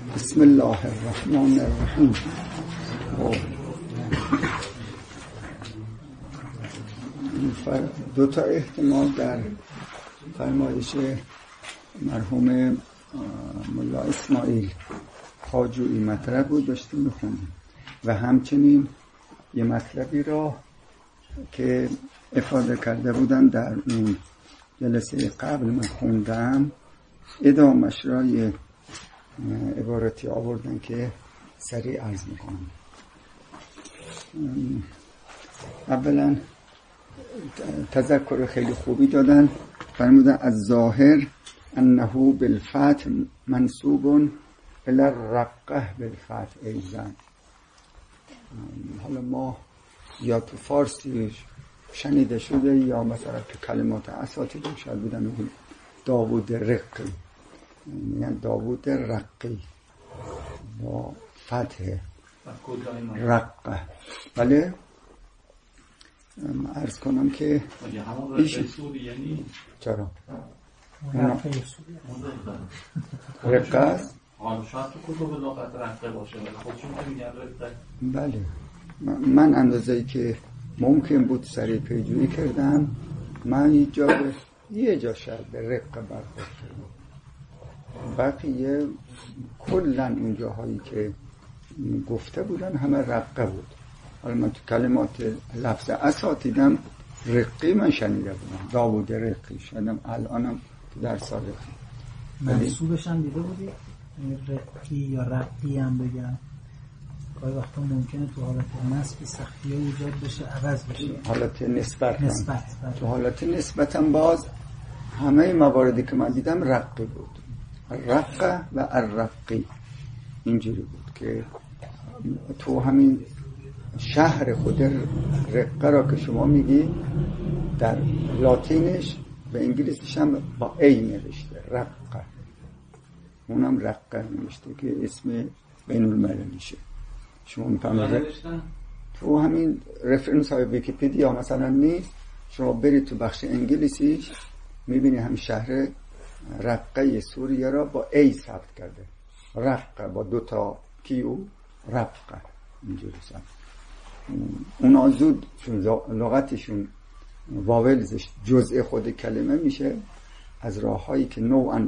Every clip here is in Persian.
بسم الله الرحمن الرحیم. دو تا احتمال در فرمایش مرحوم ملا اسماعیل خواجویی مطرح بود، داشتیم میخونیم و همچنین یه مطلبی را که افاده کرده بودن در اون جلسه قبل من خوندم، ادامش را یه عبارتی آوردن که سریع عرض میکنم. اولا تذکر خیلی خوبی دادن، فرمودن از ظاهر انه بالفتح منصوب الی الرقه بالفتح ایضا. حالا ما یا تو فارسی شنیده شده یا مثلا تو کلمات اساتید شاید بودن داوود رقی، یعنی داوود رقی با فتح رقه. بله عرض کنم که یعنی چرا رقه است؟ شاید تو کتب لغت رقه باشه ولی خودشون که میگن رقه. بله من اندازه‌ای که ممکن بود سریع پیجویی کردم، من یه جا شاید به رقه برخورد کردم، بقیه کلن اون جاهایی که گفته بودن همه رقه بود. حالا من تو کلمات لفظ اساتیدم رقی من شنیده بودم، داوود رقی شدم، الانم تو در سال منصوبش هم دیده بودی؟ رقی یا رقی هم بگم گاهی وقتا ممکنه تو حالت نسبی سختی ایجاد بشه عوض بشه، حالت نسبت تو حالت نسبت هم باز همه مواردی که من دیدم رقی بود، رقه و الرقی اینجوری بود که تو همین شهر خود رقه را که شما میگی در لاتینش به انگلیسیش هم با ای نوشته رقه، اونم رقه نوشته که اسم بین المللیشه. شما میفهمید تو همین رفرنس های ویکیپدیا مثلا نیست، شما برید تو بخش انگلیسیش میبینی هم شهر رقه سوریه را با ای ثبت کرده، رقه با دوتا کیو رقه اینجوری ثبت. اونا زود لغتشون واولزش جزء خود کلمه میشه، از راه هایی که نوعا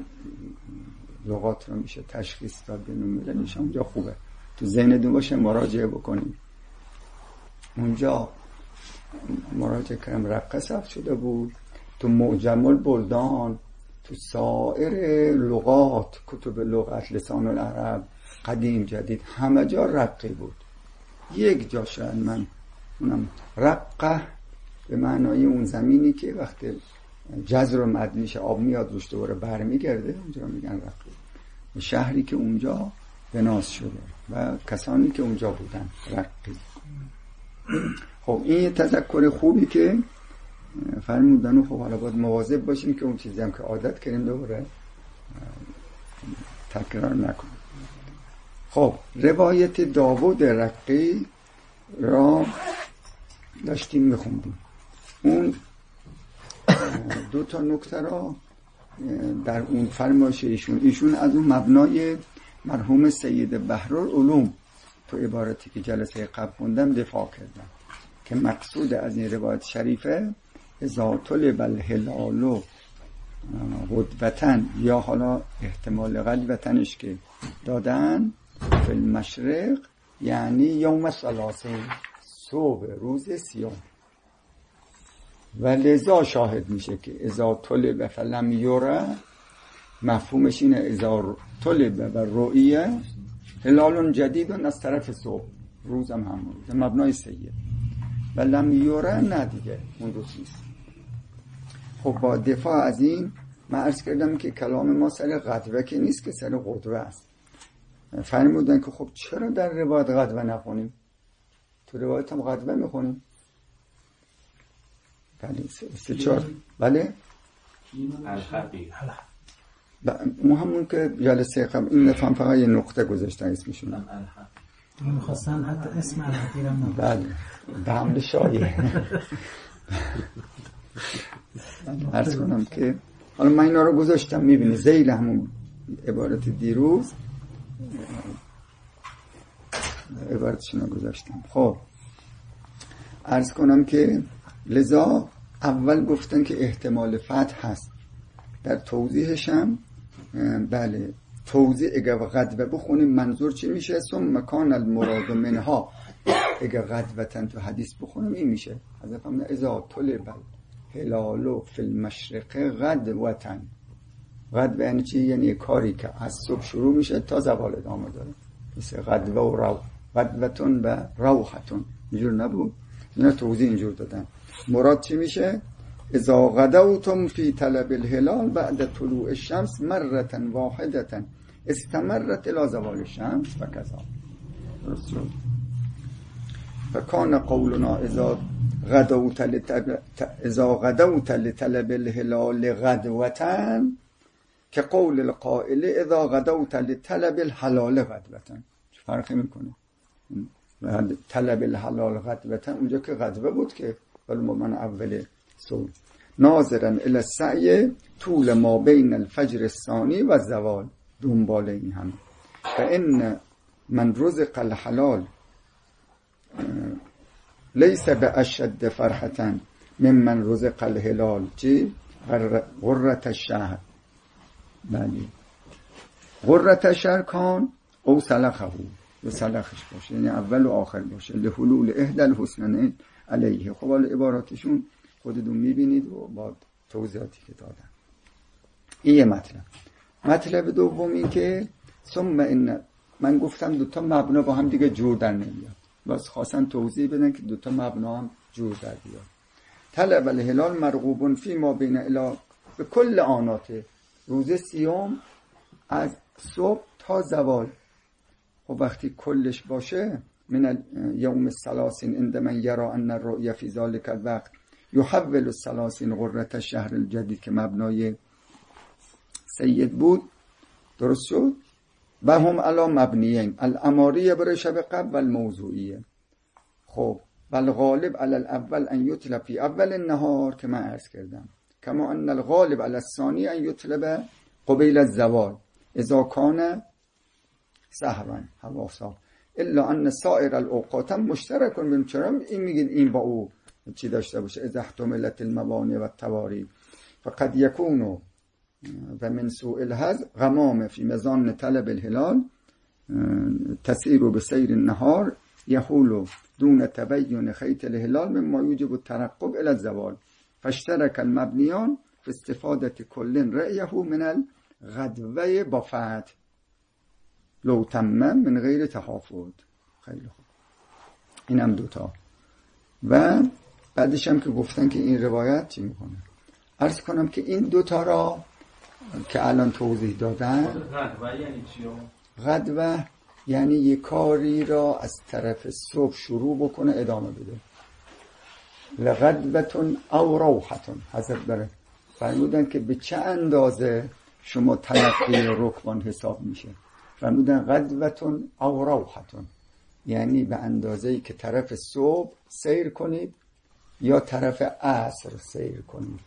لغات رو میشه تشخیص داد به نمونهش اونجا خوبه تو ذهنتون باشه مراجعه بکنید. اونجا مراجعه کردم رقه ثبت شده بود، تو معجم البلدان، تو سایر لغات، کتب لغت، لسان العرب قدیم جدید همه جا رقه بود. یک جا شاید من اونم رقه به معنای اون زمینی که وقتی جزر و مد میشه آب میاد روش دوباره برمیگرده، اونجا میگن رقه. شهری که اونجا بناس شده و کسانی که اونجا بودن رقی. خب این یه تذکر خوبی که فرمودن و خب حالا باید مواظب باشیم که اون چیزی هم که عادت کردیم دوباره تکرار نکنیم. خب روایت داوود رقی را داشتیم میخوندیم، اون دو تا نکته را در اون فرمایش ایشون از اون مبنای مرحوم سید بحرالعلوم تو عبارتی که جلسه قبل خوندم دفاع کردم که مقصود از این روایت شریفه اذا طلب الهلال غدوتن، یا حالا احتمال غلوتنش که دادن فی المشرق یعنی یوم ثلاثه صبح روز سیوم، و لذا شاهد میشه که اذا طلب فلم یره، مفهومش اینه اذا طلب و رؤیه هلال جدید از طرف صبح، روزم همون روز مبنای سید، و لم یره نه دیگه اون روز نیست. خب با دفاع از این من عرض کردم که کلام ما سر غدوه که نیست که سر غدوه است. فرمودن که خب چرا در روایت غدوه نخونیم؟ تو روایت هم غدوه میخونیم. بله بله ما همون که جلسه قبل این نفهم فقط یه نقطه گذاشتن اسمشون میخواستن حتی اسم الحقی هم نبود. بله به حمل شایع عرض کنم که حالا من اینا رو گذاشتم، میبینی زیل همون عبارت دیروز عبارتشون رو گذاشتم. خب عرض کنم که لذا اول گفتن که احتمال فتح هست، در توضیحش هم بله توضیح اگه غدوه بخونیم منظور چی میشه؟ ثم کان المراد منها، اگه غدوتن تو حدیث بخونیم این میشه حضرت هم اذا طلب الهلال فی المشرق غدوتن. غدوه یعنی چی؟ یعنی کاری که از صبح شروع میشه تا زوال ادامه داره، مثل غدوه و رو، غدوتون و روحتون اینجور نبود، اینا توضیح اینجور دادن. مراد چی میشه؟ اذا غدوتم فی طلب الهلال بعد طلوع الشمس مرة واحدة استمرت الى زوال الشمس و کذا. درست شد؟ فکان قولنا اذا غدوت لطلب الهلال غدوة که قول القائل اذا غدوت لطلب الحلال غدوة. فرقی میکنه طلب الحلال غدوة اونجا که غدوه بود که ولی من اول صبح ناظرا الى السعی طول ما بین الفجر الثانی و الزوال، دنبال این هم. فان من رزق الحلال لیس باشد فرحة ممن رزق الهلال چی؟ غرة الشهر. بلی غرة الشهر کان او سلخه و سلخش باشه، یعنی اول و آخر باشه، لحلول احدى الحسنین علیه. خب حالا عباراتشون خودتون میبینید و با توضیحاتی که دادن. این یه مطلب دوم این که ثم ان، من گفتم دوتا مبنا با هم دیگه جور در نمیاد، بس خواستن توضیح بدن که دوتا مبنا هم جور در بیاد. طلب الهلال مرغوب فی ما بین الی به کل آناته، روز سیوم از صبح تا زوال. خب وقتی کلش باشه من یوم الثلاثین عند من یرا ان الرؤیا فی ذلک الوقت یحول الثلاثین غرة الشهر الجدید که مبنای سید بود. درست شد؟ و هم علا مبنیین الاماریه برای شب قبل و الموضوعیه. خب والغالب علی الاول ان یطلب فی اول النهار که من عرض کردم، کما ان الغالب علی الثانی ان یطلب قبیل الزوال اذا کان سهرا حواسا الا ان سائر الاوقات مشترک بین. چرا این میگین این با او چی داشته باشه؟ اذا احتملت الموانع و التواری فقد یکون و من سوء الحظ غمام فی مزان طلب الهلال تسیر بسیر النهار یحول دون تبین خیط الهلال مما یوجب الترقب الى الزوال فاشترک المبنیان فی استفاده کل رأیه من الغدوه با فتح لو تمم من غیر تحافظ. خیلی خوب، این هم دوتا. و بعدش هم که گفتن که این روایت چی میکنه، عرض کنم که این دوتا را که الان توضیح دادن. غدوه یعنی چی؟ غدوه یعنی یک کاری را از طرف صبح شروع بکنه ادامه بده. لغدوتون او روحتون، حضرت بره فرمودن که به چه اندازه شما تلقی رکبان حساب میشه. فرمودن غدوتون او روحتون، یعنی به اندازه‌ای که طرف صبح سیر کنید یا طرف عصر سیر کنید.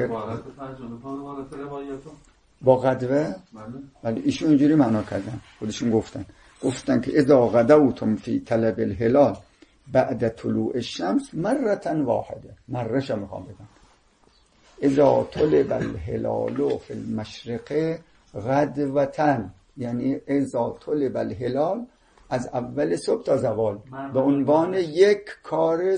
با غدوه ولی ایشون اینجوری معنا کردن، خودشون گفتن که اذا غدوتم فی طلب الهلال بعد طلوع الشمس مرة واحده. مرهش میخوام بگم اذا طلب الهلال فی المشرق غدوتن، یعنی اذا طلب الهلال از اول صبح تا زوال به عنوان یک کار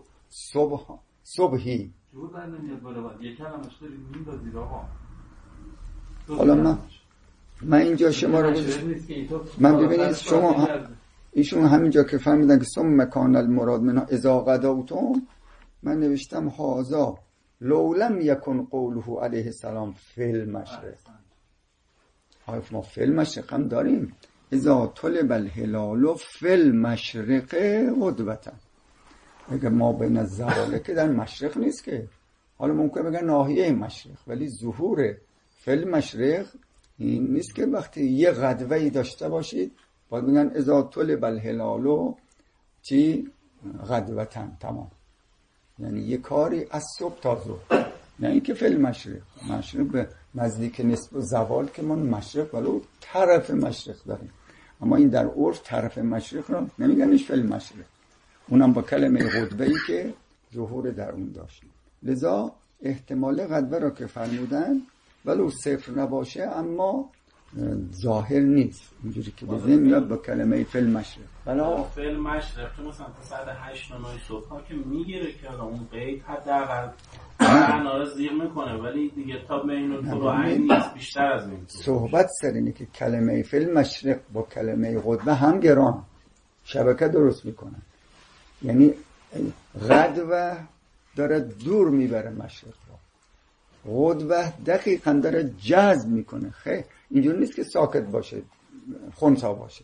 صبحی. جور در نمیاد بالا یک کلمش داری میندازید آقا. حالا من اینجا شما رو من ببینید شما ایشون همینجا که فهمیدن که ثم کان المراد منها اذا غدوتم، من نوشتم هذا لو لم یکن قوله علیه السلام فی المشرق. ما فی المشرق هم داریم اذا طلب الهلال فی المشرق غدوة. اگه ما بین الزوال که در مشرق نیست که، حالا ممکن بگن ناحیه مشرق، ولی ظهور فی المشرق این نیست که وقتی یه غدوه‌ای داشته باشید باید بگن اذا طلب الهلال چی غدوتن، تمام. یعنی یه کاری از صبح تا ظهر، نه اینکه فی المشرق. مشرق به نزدیک نصف زوال که ما مشرق ولو طرف مشرق داریم. اما این در عرف طرف مشرق رو نمیگنش فی المشرق، اونم با کلمه غدوه‌ای که ظهور در اون داشت. لذا احتمال غدوه را که فرمودن ولو صفر نباشه اما ظاهر نیست، اینجوری که بزنیم میاد با کلمه فی المشرق. بلا فی المشرق چون مثلا تا ساعت 8 9 صبح ها که میگیره که اون قید حداقل معنا رو زیر میکنه، ولی دیگه تا بین الفروعین نیست، بیشتر از این. صحبت سر اینه که کلمه فی المشرق با کلمه غدوه هم گران شبکه درست میکنن، یعنی غدوه داره دور میبره مشرق رو، غدوه دقیقاً داره جذب میکنه. خیلی اینجور نیست که ساکت باشه خنثی باشه.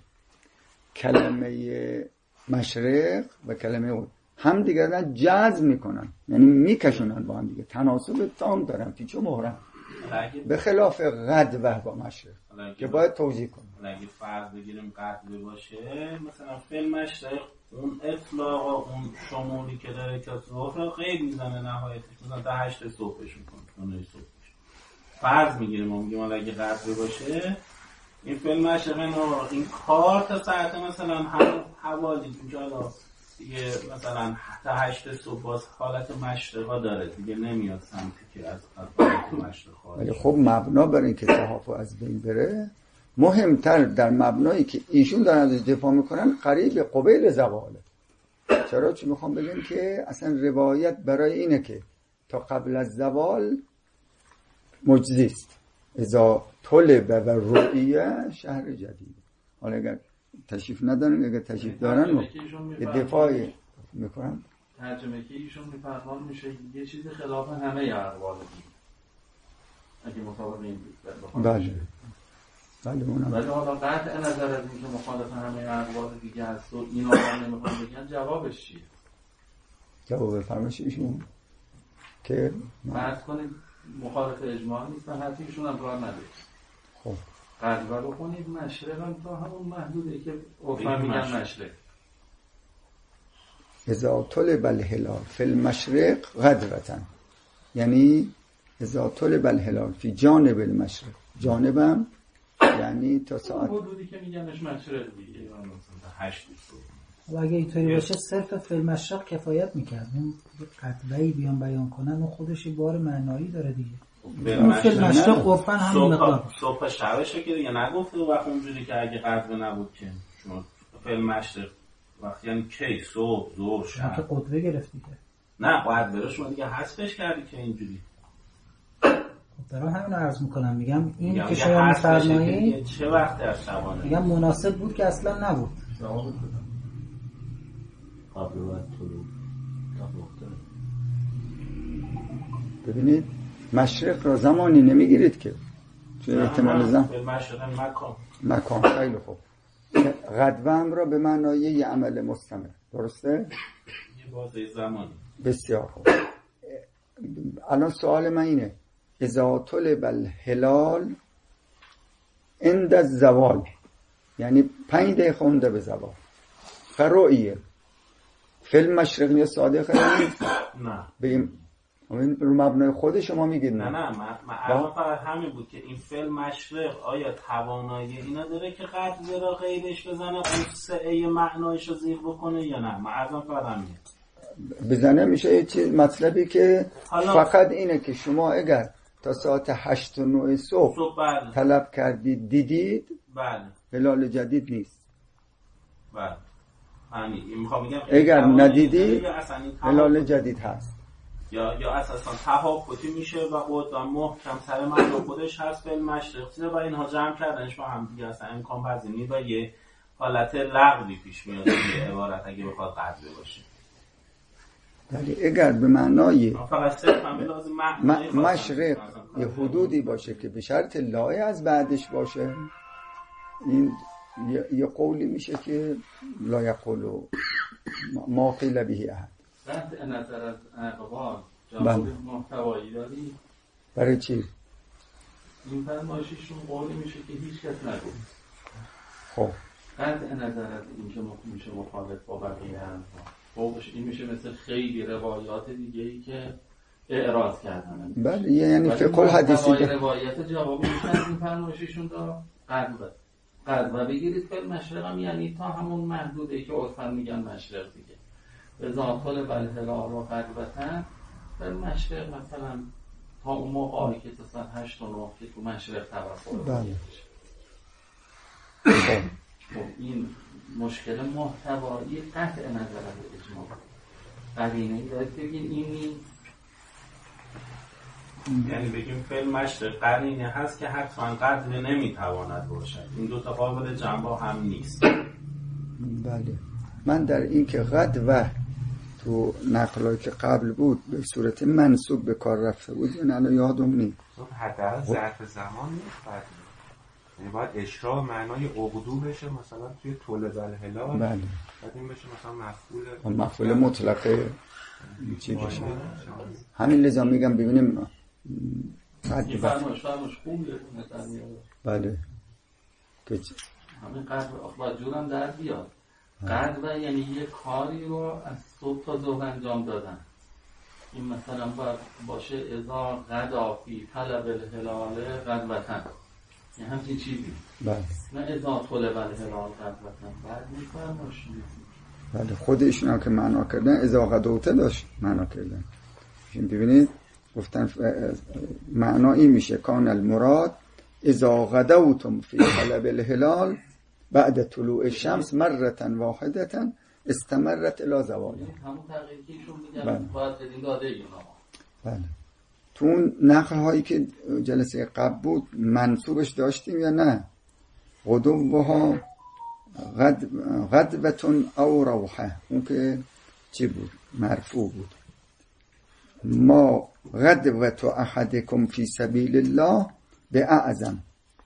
کلمه مشرق و کلمه غدوه هم دیگر دارن جذب میکنن، یعنی میکشونن با هم دیگه، تناسب تام دارن پیچ و مهرم، به خلاف غدوه با مشرق که باید توضیح کنم. اگه فرض بگیریم غدوه باشه مثلا فی المشرق، اون اطلاق اون شمولی که داره که ظهر رو قید میزنه نهایتش مثلا تا 8 صبحش میکنه 9 صبحش. فرض میگیریم ما میگیم اگه غدوه باشه این فی المشرق این کار تا ساعت مثلا حوالی اونجا دیگه مثلا تا 8 صبح باز حالت مشرقا داره دیگه، نمیاد سمتی که از حالت مشرق خارج. خب مبنا برای اینکه تحافظ از بین بره، مهمتر در مبنایی که ایشون دارن ازش دفاع میکنن قریب قبیل زواله. چرا؟ چون میخوام بگم که اصلا روایت برای اینه که تا قبل از زوال مجزی است. اذا طلب و رؤیه شهر جدید. حالا اگر تشریف ندارن، اگر تشریف دارن یه دفاعی میکنن. ترجمه که ایشون میفرمان میشه یه چیز خلاف همه اقوال دیگه اگه مطابق این بود. بله اونم. ولی حالا قطع نظر از این که مخالف همه اقوال دیگه هست و اینا هم نمیخوان بگن، جوابش چیه؟ جواب فرمایش ایشون که فرض کنید مخالف اجماع نیست و حتی ایشون هم راه نداره. خب قدوه بخونید مشرق هم تا همون محدوده که عرفا میگن مشرق. اذا طلب الهلال فی المشرق غدوة، یعنی اذا طلب الهلال فی جانب المشرق، جانبم یعنی تا ساعت حدودی که میگنش مشرق دیگه، مثلا 8 صبح. و اگه اینطوری باشه صرف فی المشرق کفایت میکرد، اون قدوه‌ای بیان کنن اون خودش بار معنایی داره دیگه. اون فی المشرق عرفاً همین مقدار صبح شبشه که دیگه نگفته و اونجوری که اگه قدوه نبود که شما فی المشرق وقتی یعنی کی صبح ظهر شب که قدوه گرفتی که نه قدوه رو شما دیگه حذفش کردی که اینجوری. دارم همین رو عرض میکنم، میگم این که شما میفرمایید چه وقت از شبانه میگم مناسب بود که اصلا نبود. ببینید مشرق را زمانی نمیگیرید که توی احتمال زمان مکان. خیلی خوب. غدوه هم را به معنای یه عمل مستمر، درسته؟ یه بازه زمانی. بسیار خوب. الان سوال من اینه اذا طلب الهلال عند الزوال، یعنی 5 دقیقه خونده به زوال فرؤیه فی المشرق یا صادقه نیست؟ نه بگیم رو مبنای خود شما میگید نه من فقط همین بود که این فی المشرق آیا توانایی اینا داره که قدوه را غیرش بزنه اون سعه معنایش رو زیر بکنه یا نه؟ من ازم فقط همین بزنه میشه یه چیز مطلبی که فقط اینه که شما اگر تا ساعت 8 و 9 صبح طلب کردید دیدید بله هلال جدید نیست. بله همین میخوام بگم اگر ندیدید هلال جدید هست یا اساسا تحافظی میشه و قدام محکم سر من خودش هست به مشرق و اینها جمع کردنش با هم دیگه اصلا امکان پذیر نیست و یه حالت لغوی پیش میاد یه عبارت اگه بخواد قدوه باشه. ولی اگر به معنای مشرق یه حدودی باشه که به شرط لایه از بعدش باشه، این یه قولی میشه که لا یقول ما قیل به احد. قطع نظر از اقوال جواب محتوایی داری؟ برای چی؟ این فرمایششون قولی میشه که هیچ کس نگفت. خب قطع نظر از این که میشه مخالف با بقیه هم فوقش این میشه مثل خیلی روایات دیگه‌ای که اعراض کردن. بله یعنی فقه الحدیثی روایت جوابی میشه از این فرمایششون دا قبل غزوه بگیرید فعل مشرق هم یعنی تا همون محدوده که عرفاً میگن مشرق دیگه. اذا طلب الهلال و غربتن فعل مشرق مثلا تا اون موقعی که تا ساعت 8 و 9 که تو مشرق توقع بله. خب این مشکل محتوایی قطع نظر از اجماع قرینه‌ای داره که بگیم این نیست، یعنی بگیم فعل مشرق قرینه هست که حتما قدر نمیتواند باشد. این دوتا قابل جنبه هم نیست. بله. من در این که قد و تو نقلایی که قبل بود به صورت منصوب به کار رفته بود یعنی الان یادم نیست. حداقل ظرف زمان نیست قدر، یعنی باید اشراع معنای عقدو بشه مثلا توی طلب الهلال. بله. بعد این بشه مثلا مفعول مطلقه چی بشه. همین لذا میگم ببینیم این فرمایش خوبه. بله. همین قدر با جورم در بیاد. قدر یعنی یه کاری رو از صبح تا ظهر انجام دادن. این مثلا باید باشه اذا غدا فی طلب الهلال غدوتن، یه همچین چیزی. بله. نه اذا طلب الهلال غدوتن. بعد میفرمایش بله خودشون هم که معنا کردن اذا غدوته داشت معنا کردن. ببینید گفتن معنا این میشه کان المراد اذا غدوتم فی طلب الهلال بعد طلوع الشمس مرة واحدة استمرت الى زوال. همون تغییری که ایشون میگن باید بدین داده اینا. بله. تو اون نقل هایی که جلسه قبل بود منصوبش داشتیم یا نه؟ غدوها غدوة او روحه، اون که چی بود؟ مرفوع بود. ما غدوة احدكم فی سبیل الله به اعظم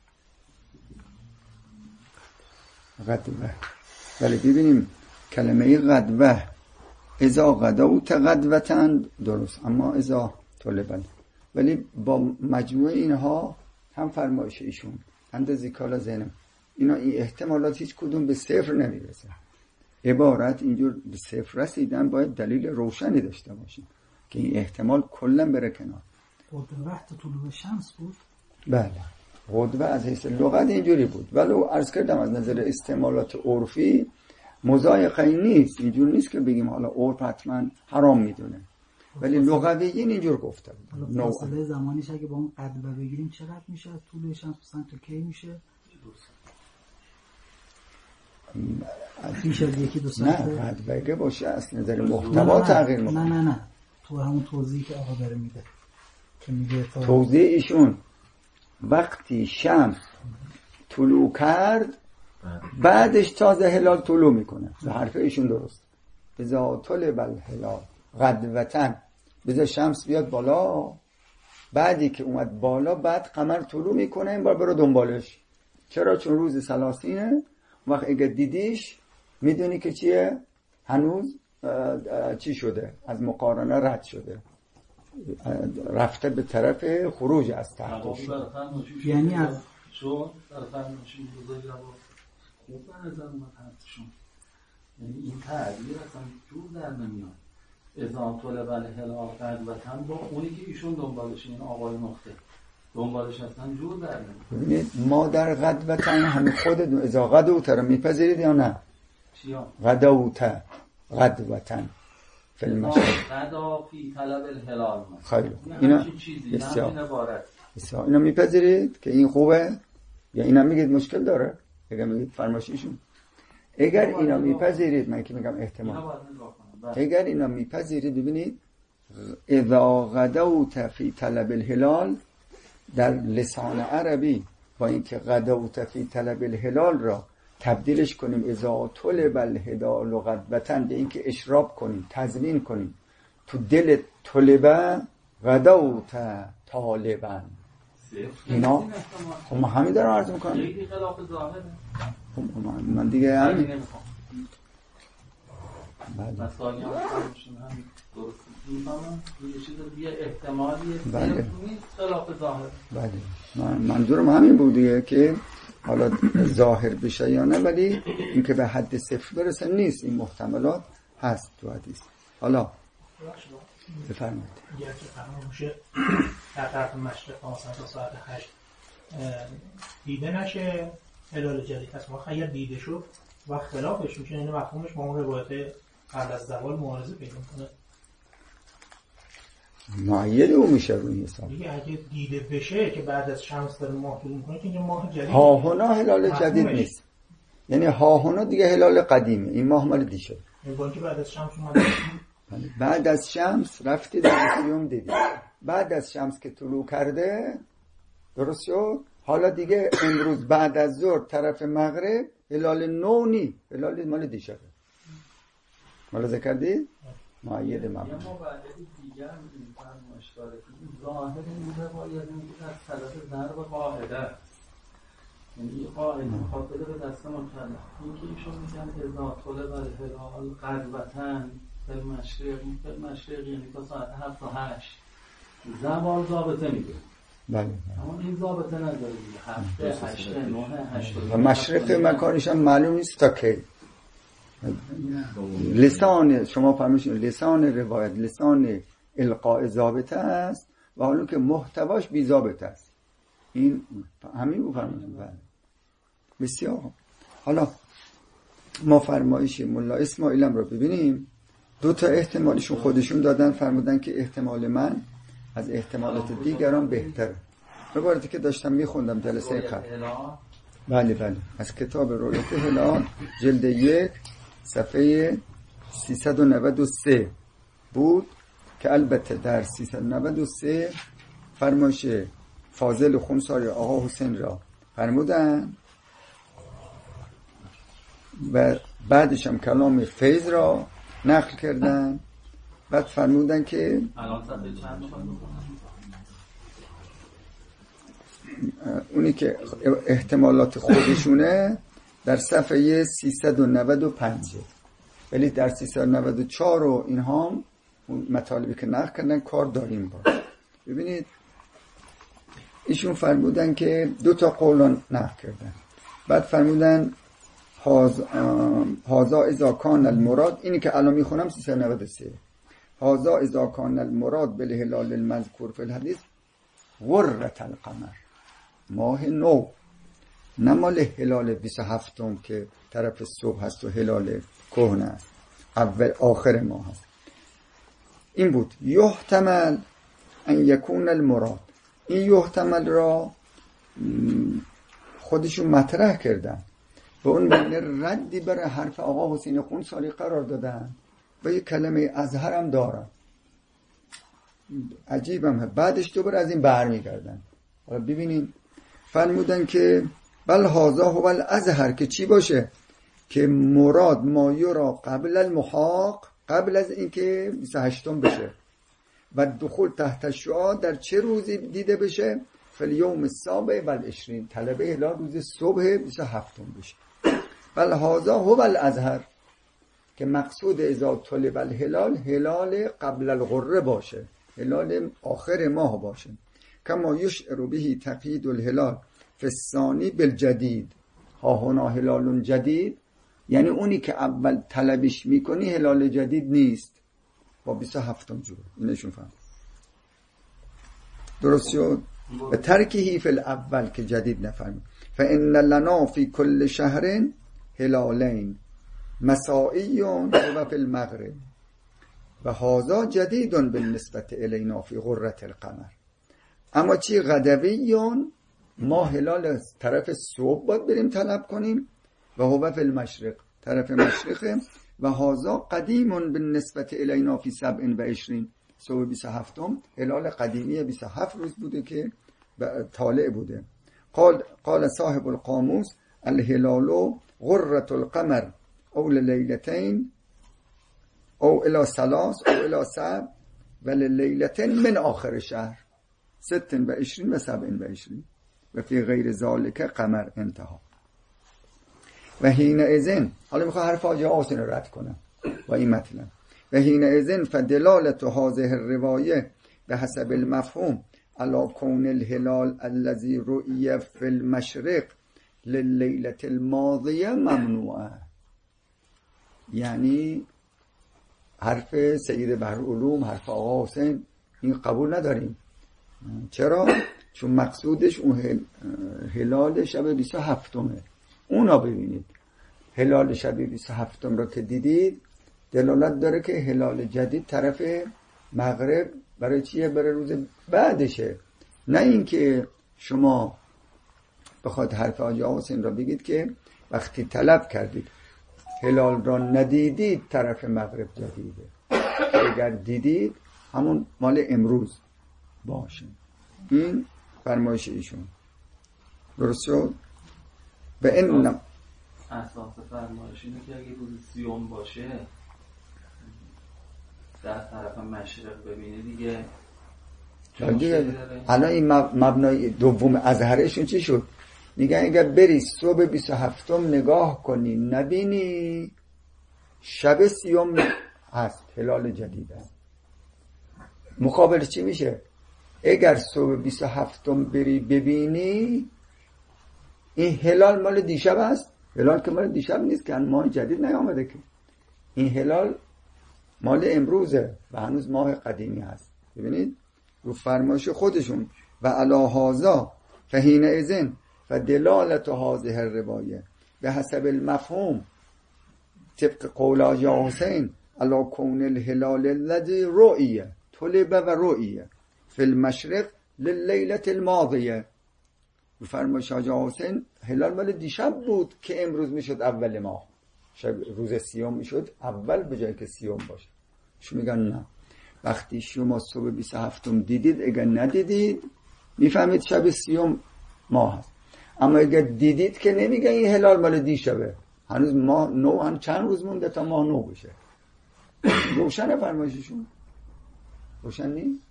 غدوه. ولی ببینیم کلمه غدوه اذا غدوت غدوتن درست، اما اذا طلبن. ولی با مجموع اینها هم فرمایش ایشون اندازه کالا ذهنم اینا این احتمالات هیچ کدوم به صفر نمیرسه. عبارت اینجور به صفر رسیدن باید دلیل روشنی داشته باشیم که این احتمال کلا بره کنار. قدوه تا طلوع شمس بود. بله قدوه از حیث لغت اینجوری بود، ولی عرض کردم از نظر استعمالات عرفی مضایقه نیست. اینجور نیست که بگیم حالا عرف حتما حرام میدونه، ولی لغویین اینجور گفته بود. فاصله زمانیش اگه با اون قدوه بگیریم چقدر میشه؟ طول شمس مثلا تا کی میشه؟ پیش از یکی دو ساعت. نه قدوه که باشه از نظر محتوا تغییر میکنه. نه تو همون توضیحی که آقا داره میده که میگه توضیح ایشون وقتی شمس طلوع کرد بعدش تازه هلال طلوع میکنه. به حرف ایشون درست. اذا طلب الهلال غدوتن، بذار شمس بیاد بالا، بعدی که اومد بالا بعد قمر طلوع میکنه، این بار برو دنبالش. چرا؟ چون روز ثلاثینه. وقت اگه دیدیش میدونی که چیه؟ هنوز چی شده؟ از مقارنه رد شده، رفته به طرف خروج از تحت شد. یعنی از چون طرفن ماشین بزرگ رو خوب به نظر اومد حرفشون. یعنی این تعبیر اصلا جور در نمیاد. اذا طلب الهلال غدوتن با اونی که ایشون دنبالش، این آقای نقطه دنبالش اصلا جور در نمیاد. ببینید ما در غدوتن همین خودتون اذا غدوت رو میپذیرید یا نه؟ چیا؟ غدوت غدوتن فیلم غدا فی طلب الهلال. خیلی اینا بسیار اینا میپذیرید که این خوبه یا اینا میگید مشکل داره؟ اگر میگید فرمایشیشون اگر اینا میپذیرید، من که میگم احتمال اگر اینا میپذیرید ببینید اذا غدوت فی طلب الهلال در لسان عربی با اینکه غدوت فی طلب الهلال را تبدیلش کنیم اذا طلب الهلال غدوتن، به اینکه اشراب کنیم تضمین کنیم تو دل طلبه غدوت طالبا. اینا خب ما همین دارم عرض میکنم. خیلی خلاف ظاهره. من دیگه همین مسائلی هم درست میفهمم یه چیز یه احتمالیه خلاف ظاهر. بله منظورم همین بود دیگه که حالا ظاهر بشه یا نه، ولی اینکه به حد صفر برسه نیست. این محتملات هست تو حدیث. حالا بفرمایید. اگر که تمام میشه در طرف مشرق مثلا تا ساعت 8 دیده نشه هلال جدید هست. ما اگر دیده شد و خلافش میشه، یعنی مفهومش با اون روایت قبل از زوال معارضه پیدا کنه. معید او میشه روی حساب دیگه اگه دیده بشه که بعد از شمس داره ماه طلوع میکنه که اینجا ماه جدید ها هنا هلال جدید نیست، یعنی ها هنا دیگه هلال قدیمه، این ماه مال دیشه. میگن که بعد از شمس اومده، بعد از شمس رفتی در یوم دیدی، بعد از شمس که طلوع کرده درست شد. حالا دیگه امروز بعد از ظهر طرف مغرب هلال نو نی، هلال مال دیشه. ملاحظه کردی؟ معید ممنون. یه مبعد دیگر هم این فرمایش داره که ظاهر این روایت میگه از طرف ضرب قاعده است، یعنی قاعده میخواد بده به دست مکلف. این که ایشون میگن اذا طلب الهلال غدوة فالمشرق، یعنی تا ساعت 7 و 8 زوال ضابطه میده. بله. اما این ضابطه نداره، 7 8 9 8 و مشرق مکانش هم معلوم نیست تا کی. لسان شما فهمیدین، لسان روایت لسان القاء ضابطه است و حالا که محتواش بی ضابطه است. این همین رو فهمیدین. بله بسیار. حالا ما فرمایش مولا اسماعیل هم رو ببینیم. دو تا احتمالشون خودشون دادن، فرمودن که احتمال من از احتمالات دیگران بهتره. عبارتی که داشتم میخوندم جلسه قبل. بله از کتاب رؤیت هلال جلد 1 صفحه 393 بود که البته در 393 فرمایش فاضل خونساری آقا حسین را فرمودن و بعدش هم کلام فیض را نقل کردن. بعد فرمودن که اونی که احتمالات خودشونه در صفحه 395، ولی در 394 و اینها هم مطالبی که نقل کردن کار داریم باش. ببینید ایشون فرمودن که دو تا قولان نقل کردن. بعد فرمودن هازا اذا کان المراد، اینی که الان میخونم 393، هازا اذا کان المراد بالهلال المذکور فی الحدیث غرة القمر، ماه نو، نه مال هلال 27م که طرف صبح هست و هلال کهنه است، اول آخر ماه هست. این بود یحتمل ان یکون المراد. این یحتمل را خودشون مطرح کردن، به اون معنی ردی برای حرف آقا حسین خونساری قرار دادن و یک کلمه اظهر هم دارن. عجیبم هست. بعدش دوباره از این برمیگردن. حالا ببینیم فرمودن که بل هازا هو الازهر، که چی باشه؟ که مراد ما یرا قبل المحاق، قبل از اینکه 28م بشه، و دخول تحت الشعاع در چه روزی دیده بشه؟ فالیوم السابع والعشرین، طلبه هلال روز صبح 27م بشه. بل هازا هو الازهر، که مقصود اذا طلب الهلال هلال قبل الغره باشه، هلال آخر ماه باشه. کما یشعر به تقیید الهلال فی الثانی بالجدید، ها هنا هلال جدید، یعنی اونی که اول طلبش میکنی هلال جدید نیست، با 27م جور. اینشون فهم درست شد. و ترکیه فی الاول که جدید نفهمید. فان لنا فی کل شهر هلالین مسائی و فی المغرب و هذا جدید بالنسبه الینا فی غرة القمر. اما چی غدویون، ما هلال طرف صبح باید بریم طلب کنیم، و هو فی المشرق، طرف مشرقه، و هذا قدیم بالنسبه الینا فی 27 صبح 27م هلال قدیمی 27 روز بوده که طالع بوده. قال صاحب القاموس الهلال غرة القمر او لیلتین او الى 3 او الى 7 و لیلتین من آخر شهر 26 و 27 و فی غیر ذالک قمر انتها. و حین اذن، حالا میخواه حرف آجه آسین رو رد کنم و این مطلب. و حین اذن فدلالت هذه الروایه به حسب المفهوم علی کون الهلال الذي رؤی فی المشرق للیلة الماضیه ممنوعه. یعنی حرف سید بحرالعلوم، حرف آقا حسین، این قبول نداریم. چرا؟ چون مقصودش اون هلال شب 27مه. اونا ببینید. هلال شب 27 رو که دیدید دلالت داره که هلال جدید طرف مغرب برای چیه؟ برای روز بعدشه. نه اینکه شما بخواد حرف حاجی آقا حسین را بگید که وقتی طلب کردید هلال را ندیدید طرف مغرب جدیده. اگر دیدید همون مال امروز باشه. این فرمایش ایشون درست شد؟ به این اساس فرمایش اینه که اگه روز 30 باشه در طرف مشرق ببینه دیگه الان این مبنای دوم اظهرشون چی شد؟ میگن اگر بری صبح 27 نگاه کنی نبینی شب 30 هست، هلال جدید هست. مقابل چی میشه؟ اگر صبح 27 بری ببینی این هلال مال دیشب هست. هلال که مال دیشب نیست که ماه جدید نیامده که. این هلال مال امروزه و هنوز ماه قدیمی هست. ببینید رو فرمایش خودشون و علی هذا فحین اذن و دلالت هذه الروایه به حسب المفهوم طبق قول آقا حسین علی کون الهلال الذی رؤیه طلب و رؤیه فی المشرق للیلة الماضیه. رو فرمایش آقا حسین هلال مال دیشب بود که امروز میشد اول ماه، شب روز 30 میشد اول به جای که 30 باشه. شو میگن نه، وقتی شما صبح 27 دیدید اگر ندیدید میفهمید شب 30 ماه هست. اما اگر دیدید که نمیگن این هلال مال دیشبه، هنوز ماه نو، هم چند روز مونده تا ماه نو بشه. روشنه فرمایششون؟ روشن نیست؟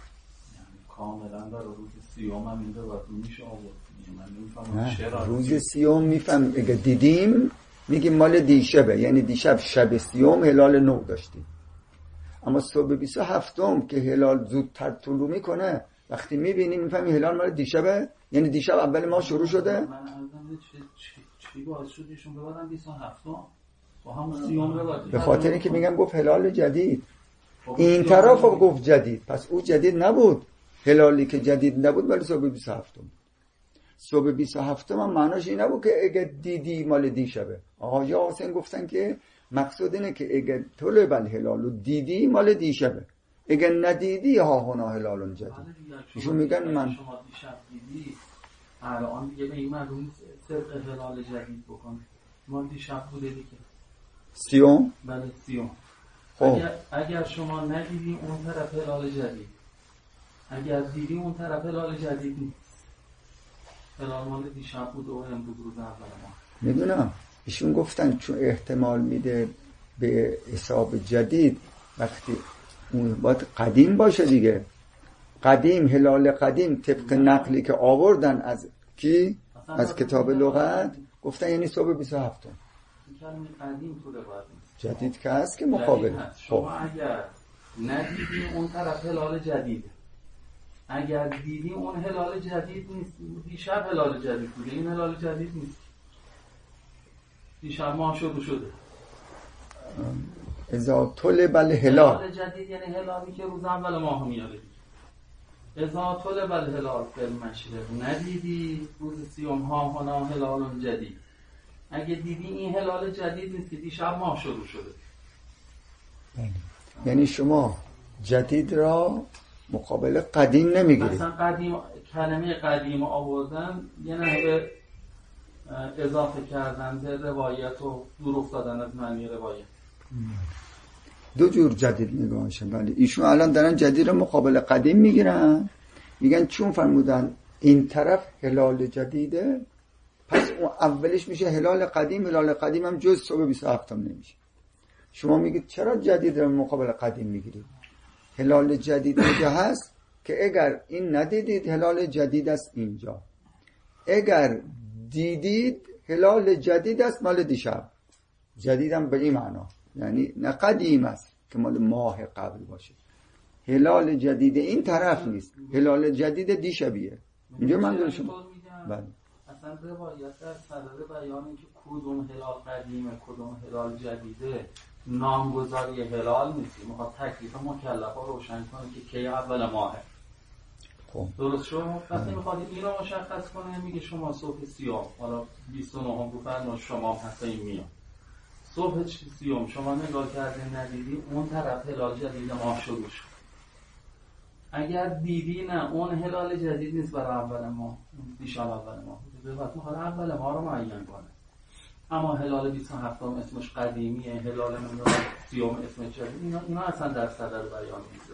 کاملا در روز 30 هم این دو میشه آورد. من نمیفهمم چرا روز 30 میفهم اگر دیدیم میگیم مال دیشبه، یعنی دیشب شب 30 هلال نو داشتیم. اما صبح 27 که هلال زودتر طلوع میکنه وقتی میبینیم میفهمیم هلال مال دیشبه، یعنی دیشب اول ما شروع شده. من چی باعث شد ایشون ببرن 27 با هم 30 ببرن؟ به خاطر اینکه میگم گفت هلال جدید، این طرف گفت جدید، پس او جدید نبود. هلالی که جدید نبود ولی صبح 27 صبح 27 هم معناش این نبود که اگه دیدی مال دیشبه. آقا حسین گفتن که مقصود اینه که اگه طلب الهلال رو دیدی مال دیشبه، اگه ندیدی ها هنا هلال جدید. ایشون میگن من شما دیشب دیدی الان دیگه به این معلوم طبق هلال جدید بکن. ما دیشب بوده دیگه 30. بله 30. خب اگر شما ندیدی اون طرف هلال جدید، اگر دیدی اون طرف هلال جدید نیست، هلال مال دیشب بود و امروز روز اول ما. میدونم ایشون گفتن چون احتمال میده به حساب جدید وقتی اون باید قدیم باشه دیگه. قدیم، هلال قدیم طبق نقلی که آوردن از کی؟ از کتاب لغت گفتن یعنی صبح 27. کلمه قدیم تو روایت نیست. جدید که هست که مقابل. شما اگر ندیدی اون طرف هلال جدید، اگر دیدی اون هلال جدید نیست، دیشب هلال جدید بوده، این هلال جدید نیست، دیشب ماه شده. اذا طلب الهلال، هلال جدید یعنی هلالی که روز اول ماه میاره. اذا طلب الهلال فی المشرق، ندیدی روز 30 هنا هلال جدید. اگه دیدی این هلال جدید نیست که دیشب ماه شروع شده. یعنی شما جدید را مقابل قدیم نمیگیرید. مثلا قدیم، کلمه قدیم آوردن یه نحوه اضافه کردن به روایت و دور افتادن از معنی روایت. دو جور جدید نگاهشه. ولی ایشون الان دارن جدید رو مقابل قدیم میگیرن، میگن چون فرمودن این طرف هلال جدیده پس اون اولش میشه هلال قدیم. هلال قدیم هم جز صبح 27 نمیشه. شما میگید چرا جدید رو مقابل قدیم میگیرید؟ هلال جدید اینجا هست که اگر این ندیدید هلال جدید است اینجا، اگر دیدید هلال جدید است مال دیشب. جدیدم به این معنا یعنی نه قدیم است که مال ماه قبل باشه. هلال جدید این طرف نیست، هلال جدید دیشبیه. اینجا من دارم شما بله. اصلا روایت در صدر بیان این که کدوم هلال قدیمه کدوم هلال جدیده نامگذاری هلال نیست، میخواد تکلیف مکلفا روشن کنه که کی اول ماهه. درست شما وقتی میخواد این رو مشخص کنه میگه شما صبح سیام، حالا 29 رو فرما شما هسته این میاد صبح سیام شما نگاه کردین ندیدی اون طرف هلال جدید ماه شروع شد. اگر دیدی نه اون هلال جدید نیست برای اول ماه، دیشب اول ماه بوده بعد ما حالا اول ماه رو معین کنه. اما هلال 27 اسمش قدیمیه، هلال سیام اسمش جدید، اینا اصلا در صدر بیان نیست.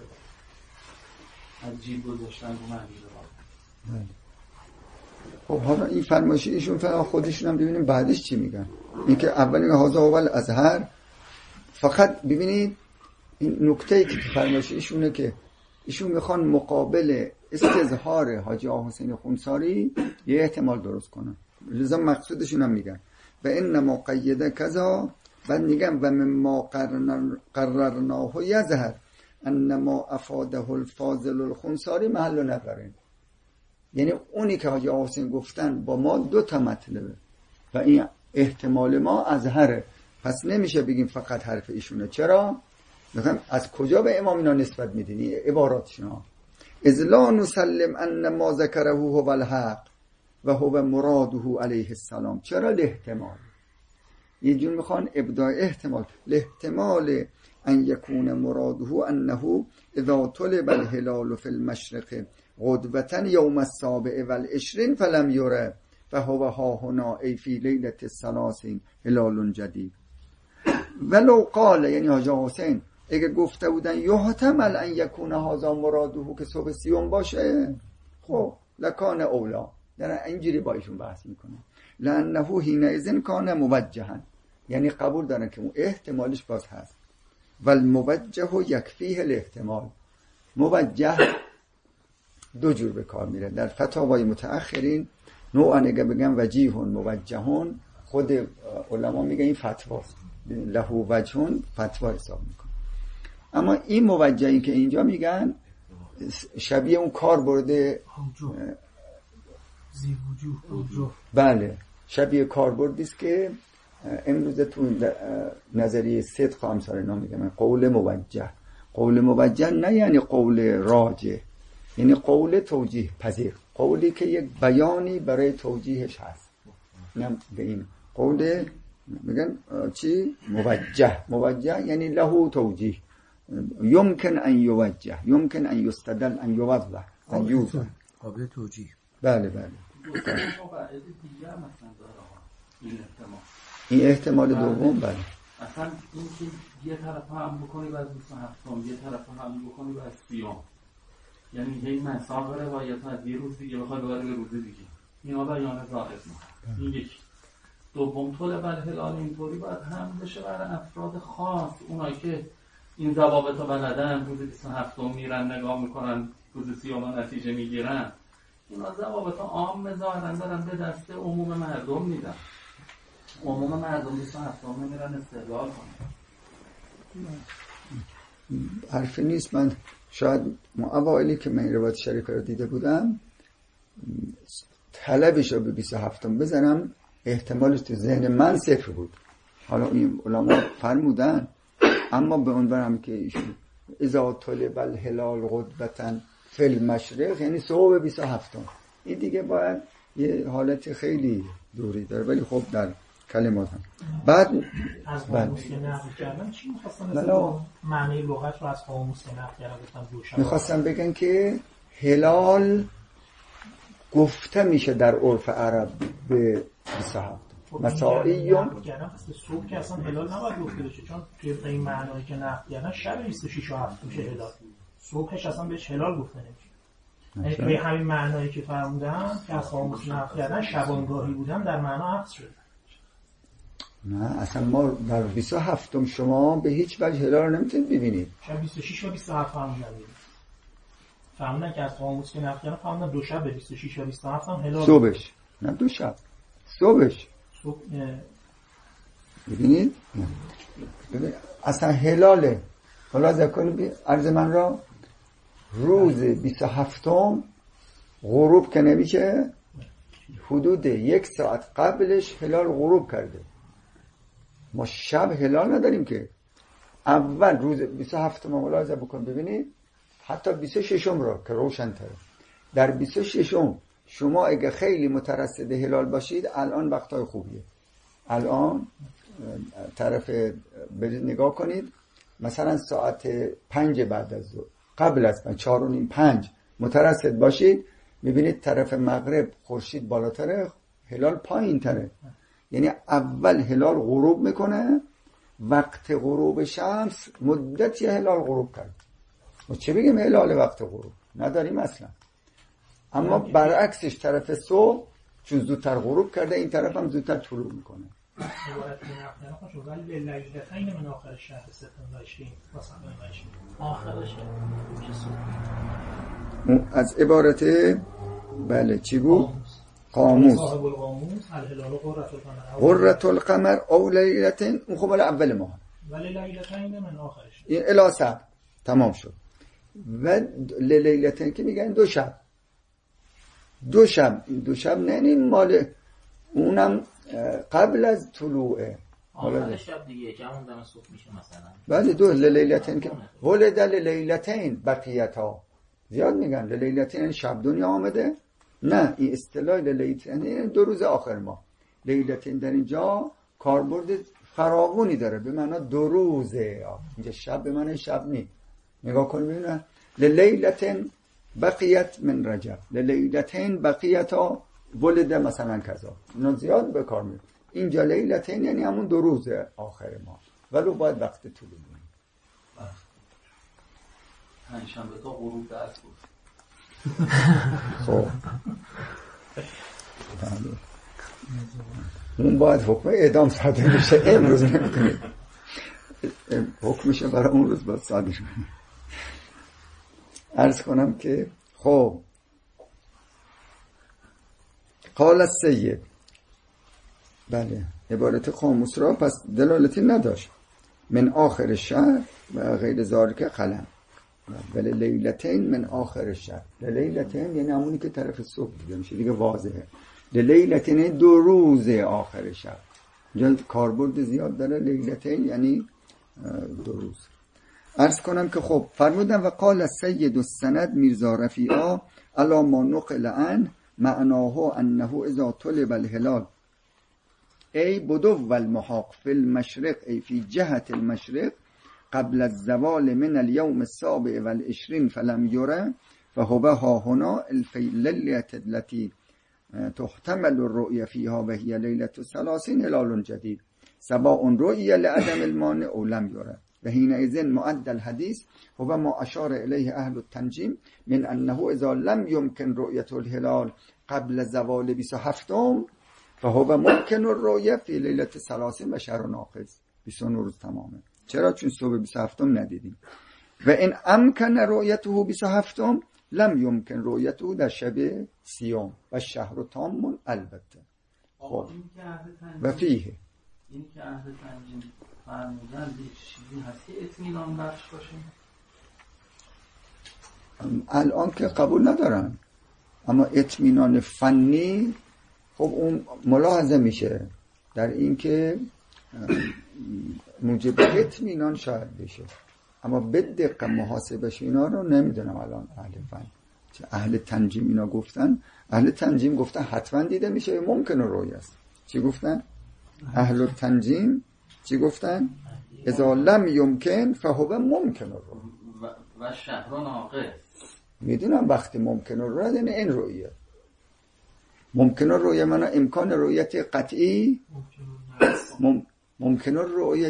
عجیب گذاشتن رو معنی. خب حالا این فرمایش ایشون فقط خودشون هم ببینیم بعدش چی میگن. این که اولین هازا اول ازهر، فقط ببینید این نکته‌ای که فرمایش ایشونه که ایشون میخوان مقابل استظهار حاجی آقا حسین خونساری یه احتمال درست کنن، لذا مقصودشون هم میگن و انما قید کذا، بعد میگن و مما قررناه یظهر انما افاده الفاضل الخونساری محل نظرین. یعنی اونی که حاجی آقا حسین گفتن با ما دو تا مطلبه و این احتمال ما ازهره، پس نمیشه بگیم فقط حرف ایشونه. چرا؟ میخوام از کجا به امام اینا نسبت میدین عباراتشون؟ اذ لا نسلم ان ما ذکره هو الحق و هو مراده علیه السلام. چرا؟ الاحتمال. یه جور میخوان ابداع احتمال، الاحتمال ان یکون مراده انه اذا طلب الهلال فی المشرق غدوة یوم السابع والعشرین فلم یره فهو ها هنا ای فی لیلة الثلاثین هلال جدید. ولو قال، یعنی حاجی حسین اگه گفته بودن یحتمل ان یکون هذا مراده که صبح سیوم باشه، خب لکان اولا، در اینجوری با ایشون بحث میکنه لانه حینئذ کان موجها، یعنی قبول دارن که اون احتمالش باز هست. والموجه یکفیه الاحتمال. موجه دو جور به کار میره در فتاوای متأخرین، نوعا اگه بگن وجیهون موجهون، خود علما میگن این فتواست، له وجهون فتوا حساب میکن. اما این موجهی که اینجا میگن شبیه اون کار برده بله شبیه کاربردی است که امروز تو نظریه صدق و امثال اینا میگن قول موجه. قول موجه نه یعنی قول راجح، یعنی قول توجیه پذیر، قولی که یک بیانی برای توجیهش هست. نه به این قول میگن چی؟ موجه. موجه یعنی له توجیه، یمکن ان یوجه، یمکن ان یستدل، ان یوضح، ان یوضح، قابل توجیه. بله بله. این احتمال دوم. بله اصلا این که یه طرف هم بکنی و از 27 یه طرف هم بکنی و از 30، یعنی یه مساق روایت از یه روز دیگه بخوای ببری به روز دیگه، اینا بیان ظاهر میکنه. این یکی. دوم طلب الهلال اینطوری باید هم بشه برای افراد خاص، اونایی که این ضوابط رو بلدن، روز 27 میرن نگاه میکنن، روز 30 نتیجه میگیرن. اینا ضوابط عام ظاهرن دارن به دست عموم مردم میدن. عموم مردم 27 میرن استدلال کنن. حرفی نیست. من شاید اوائلی که من روایت شریف رو دیده بودم طلبش رو به 27 بزنم، احتمالش تو ذهن من صفر بود. حالا این علما فرمودن، اما به عنوان هم که ایشون اذا طلب الهلال غدوة فی المشرق یعنی صبح 27. این دیگه باید یه حالت خیلی دوری داره، ولی خب در کلمات هم بعد از قاموس نقل کردن چی می‌خواستن؟ معنی لغت رو از قاموس نقل کردن گفتن می‌خواستن بگن که هلال گفته میشه در عرف عرب به 27 مسائیون صبح که اصلا هلال نباید گفته بشه، چون توی این معنایی که نقل کردن شب 26 و 7 میشه هلال، صبحش اصلا بهش هلال گفته نمیشه. یعنی به همین معنایی که فرمودن که از قاموس نقل کردن شبانگاهی بودن در معنا عکس شده. نه اصلا ما در 27 شما به هیچ وجه هلال رو نمیتونید ببینید. شب 26 و 27 فهموندن که از قاموس که نقل کردن فهموندن دو شب به 26 و 27 هم هلال صبحش، نه دو شب صبحش ببینید. اصلا هلاله. حالا ذکر عرض من را روز 27 غروب که نمیشه، حدود 1 ساعت قبلش هلال غروب کرده. ما شب هلال نداریم که. اول روز 27 ملاحظه بکن ببینید، حتی 26 را که روشن تره در 26م شما اگه خیلی مترصد هلال باشید الان وقتای خوبیه. الان طرف برید نگاه کنید، مثلا ساعت 5 بعد از ظهر، قبل از 4:30 5 مترصد باشید، میبینید طرف مغرب خورشید بالاتره، هلال پایین تره. یعنی اول هلال غروب میکنه، وقت غروب شمس مدتی هلال غروب کرد. ما چه بگیم هلال وقت غروب نداریم اصلا. اما برعکسش طرف صبح چون زودتر غروب کرده، این طرف هم زودتر طلوع میکنه. عبارت این نقطه خوش ولی لیلتین من آخر شهر سپتامبر مثلا آخر شهر از عبارت بله چی بود؟ قاموس. صاحب القاموس الهلال قرة القمر او لیلتین، اون خب اول ماه، ولی لیلتین من آخرش این الاسب تمام شد. و لیلتین که میگن دو شب، دو شب نه این مال اونم قبل از طلوعه، آخر شب دیگه که همون دم صبح میشه مثلا. بله دو لیلتین که ولد لیلتین بقیتا، زیاد میگن لیلتین شب دنیا آمده، نه این اصطلاح لیلتین 2 روز آخر ماه. لیلتین در اینجا کاربرد فراوانی داره، به معنی 2 روزه. اینجا شب به معنی شب نی. نگاه کنید ببینید لیلتین بقیت من رجب، لیلتین بقیتا ولد مثلا کذا، اینا زیاد به کار میاد. اینجا لیلتین یعنی همون 2 روز آخر ماه، ولو باید وقت طول بگیره. پنجشنبه تا غروب درس بود. خب اون باید حکم اعدام صادر میشه، امروز نمیتونید حکمشه برای اون روز باید صادر میشه. عرض کنم که خب قال السید، بله عبارت قاموس را پس دلالتی نداشت، من آخر شهر و غیر ذالک قلم، ولی لیلتین من آخر شهر. لیلتین یعنی همونی که طرف صبح دیگه میشه دیگه واضحه. لیلتین 2 روز آخر شهر، اینجا کاربرد زیاد داره. لیلتین یعنی 2 روز. عرض کنم که خب فرمودن و قال السید السند میرزا رفیعا علی ما نقل عنه معناه انه اذا طلب الهلال ای بدو المحاق فی المشرق ای فی جهت المشرق قبل الزوال من اليوم السابع والعشرين فلم يرى فهو ها هنا الليلة التي تحتمل الرؤية فيها وهي ليلة 30 هلال جديد سواء رؤية لعدم المانع او لم يرى وحينئذ مؤدى الحديث هو ما أشار إليه أهل التنجيم من أنه إذا لم يمكن رؤية الهلال قبل زوال 27 فهو ممكن الرؤية في ليلة 30 و شهر ناقص 29 روز تمامه. چرا؟ چون صبح 27 ندیدیم. و این امکن رؤیته 27 لم یمکن رؤیته در شب 30 و شهر تام البته. خب و فیه این که اهل تنجیم فرمودن چیزی هست که اطمینان بخش باشه؟ الان که قبول ندارن، اما اطمینان فنی خب اون ملاحظه میشه در این که موجب اطمینان شاید بشه، اما به دقت محاسبش اینا رو نمیدونم الان اهل فن چه اهل تنجیم اینا گفتن. اهل تنجیم گفتن حتما دیده میشه، ممکن رؤیه است. چی گفتن اهل تنجیم؟ چی گفتن؟ اذا لم یمکن فهو ممکن الرؤیه و شهر ناقص. میدونم وقتی ممکن الرؤیه یعنی این رؤیه. ممکن الرؤیه معنی امکان رؤیت قطعی، ممکن الرؤیه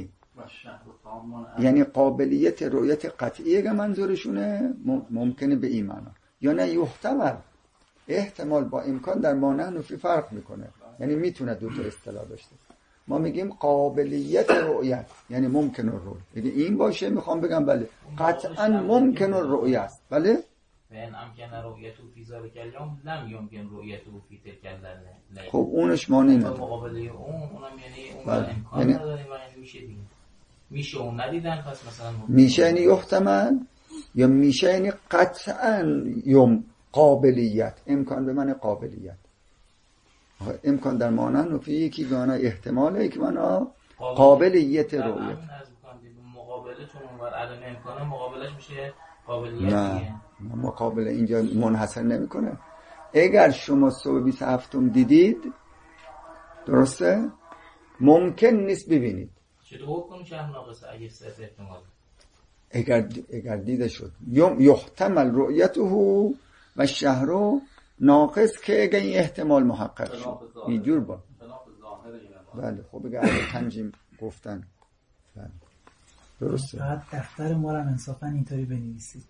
یعنی قابلیت رؤیت قطعی که منظورشونه، ممکنه به این معنی. یا نه یحتمل، احتمال با امکان در مانع نفی فرق میکنه، یعنی میتونه 2 تا اصطلاح داشته. ما میگیم قابلیت رؤیت یعنی ممکن الرؤیه، یعنی این باشه میخوام بگم بله قطعا ممکن الرؤیه است. بله وین امکن رؤیته فی ذلک الیوم لم یمکن رؤیته فی تلک اللیله. خب اونش معنی نداره. مقابله اونم یعنی اون امکان نداره و میشه دیگه. میشه اون ندیدن پس مثلا میشه یعنی یحتمل، یا میشه یعنی قطعا قابلیت. امکان به معنی قابلیت. امکان در معنی نفی، یکی به معنی احتماله، یکی به معنی قابلیت رؤیت. مقابله چون اونور عدم امکانه مقابلش میشه قابلیتیه. نه مقابل اینجا منحصر نمیکنه. اگر شما صبح 27 دیدید، درسته؟ ممکن نیست ببینید. چطور حکم شهر ناقصه اگه صرف احتمال؟ اگر دیده شد یحتمل رؤیته و شهر ناقص که اگر این احتمال محقق شد اینجور با بله. خب اگر تنجیم گفتن بله. درسته. بعد دفتر ما رو انصافا اینطوری بنویسید.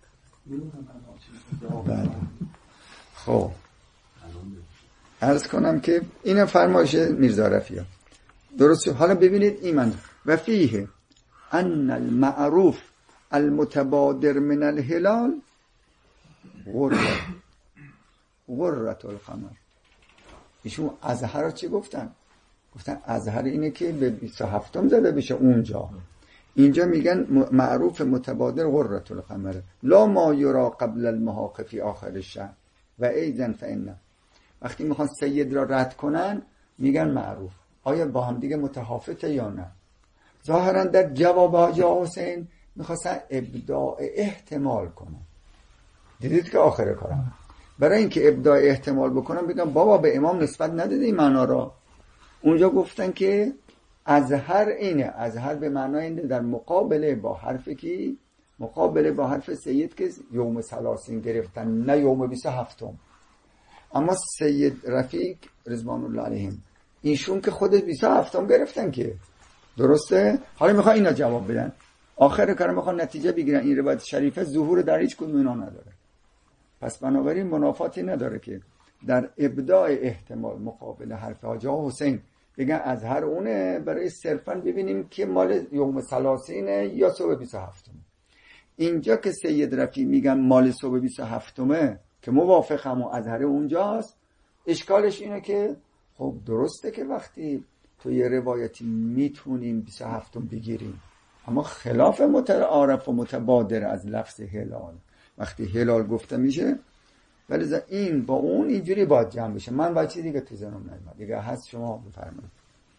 بله. خب عرض کنم که این فرمایش میرزا رفیع درست شد. حالا ببینید ایمان و فیه ان المعروف المتبادر من الهلال غرة القمر. ایشون ازهر چی گفتن؟ گفتن ازهر اینه که به 27م زده بشه اونجا. اینجا میگن معروف متبادر غرة القمر لا ما یرا قبل المحاق فی آخر الشهر و ایضا فإن. وقتی میخوان سید را رد کنن میگن معروف. آیا با هم دیگه متحافظه یا نه؟ ظاهرا در جواب حاجی حسین میخواستن ابداع احتمال کنن. دیدید که آخر کارم برای اینکه ابداع احتمال بکنن بگم بابا به امام نسبت ندیده این معنا را. اونجا گفتن که ازهر اینه، ازهر به معنای اینه در مقابله با حرف کی؟ مقابله با حرف سید که یوم ثلاثین گرفتن نه یوم 27م. اما سید رفیق رضوان الله علیهم ایشون که خودش 27م گرفتن که درسته. حالا میخوان اینا جواب بدن. آخر کار میخوان نتیجه بگیرن. این روایت شریفه ظهور در هیچ کدوم اینا نداره. پس بنابراین منافاتی نداره که در ابداع احتمال مقابل حرف حاجی حسین بگن از هر اونه برای صرفا ببینیم که مال یوم ثلاثینه یا صبح 27م. اینجا که سید رفیع میگن مال صبح 27م که موافقم و ازهر اونجاست، اشکالش اینه که خب درسته که وقتی تو یه روایتی میتونیم 27م بگیریم، اما خلاف متعارف و متبادر از لفظ هلال وقتی هلال گفته میشه، ولی این با اون اینجوری باید جمع بشه. من با چیزی دیگه تو ذهنم نمیاد دیگه، هست شما بفرمایید.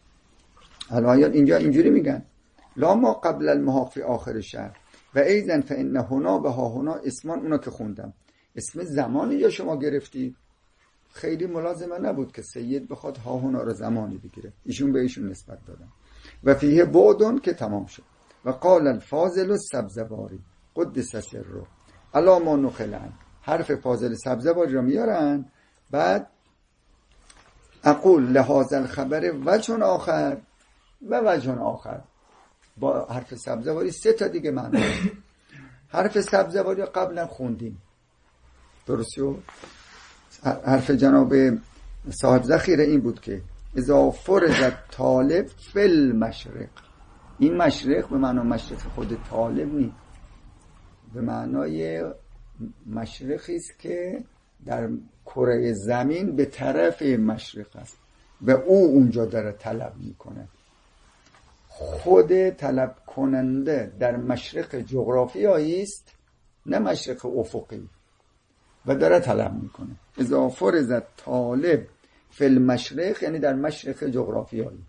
الان اینجا اینجوری میگن لا ما قبل المحاق فی آخر الشهر و ایضا فان هنا به ها هنا اسمان. اونا که خوندم اسم زمانی یا شما گرفتی، خیلی ملازمه نبود که سید بخواد ها هنا رو زمانی بگیره، ایشون به ایشون نسبت دادن. و فیه بعدون که تمام شد. و قال الفاضل السبزواری قدس سره الا ما نخلن. حرف فاضل سبزواری رو میارن، بعد اقول لهذا الخبر وجه آخر و وجه آخر. با حرف سبزواری 3 تا دیگه معنی. حرف سبزواری قبلا خوندیم، درسته؟ حرف جناب صاحب ذخیره این بود که اذا فرض طالب فی المشرق. این مشرق به معنی مشرق خود طالب نیست، به معنای مشرقی است که در کره زمین به طرف مشرق است و او اونجا داره طلب میکنه. خود طلب کننده در مشرق جغرافیایی است نه مشرق افقی و داره طلب میکنه. اذا فرض طالب فی المشرق یعنی در مشرق جغرافیایی.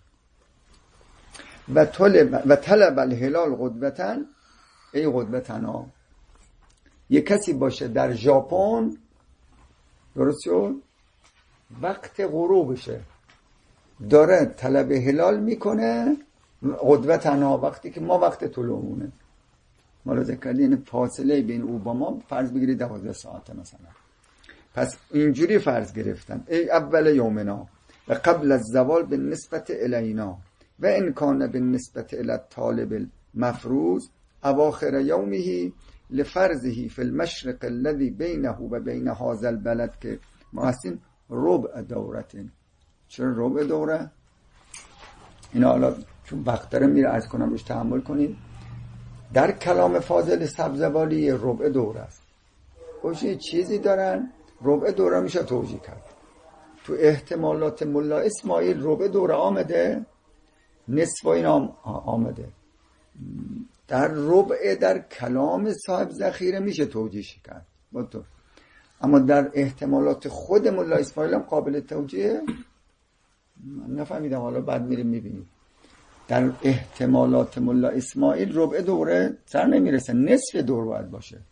و طلب الهلال قدوتاً ای قدوتاً. یک کسی باشه در ژاپن، درست شد، وقت غروبشه داره طلب هلال میکنه قدوتاً، وقتی که ما وقت طلوعونه. ملاحظه کردین فاصله بین او با ما فرض بگیرید 12 ساعته مثلا. پس اینجوری فرض گرفتن ای اول یومنا و قبل از زوال به نسبت الینا و ان کان به نسبت الی طالب المفروض اواخر یومه لفرضه فی المشرق الذي بینه و بین هذا البلد که ما هستیم ربع دورتین. چرا ربع دوره؟ اینا حالا چون وقت داره میره عرض کنم روش تحمل کنید. در کلام فاضل سبزوالی ربع دوره است. خوشی چیزی دارن ربع دوره میشه توجیه کرد. تو احتمالات ملا اسماعیل ربع دوره آمده، نصف این آمده. در ربع در کلام صاحب ذخیره میشه توجیه کرد با تو، اما در احتمالات خود ملا اسماعیل هم قابل توجیه نفهمیدم. حالا بعد میریم میبینیم در احتمالات ملا اسماعیل ربع دوره سر نمیرسه، نصف دور باید باشه.